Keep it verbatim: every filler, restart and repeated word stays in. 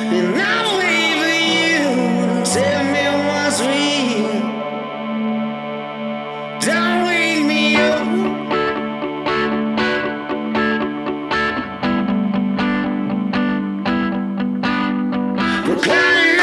And I'll wait for you. Tell me what's real. Don't wake me up. Reclining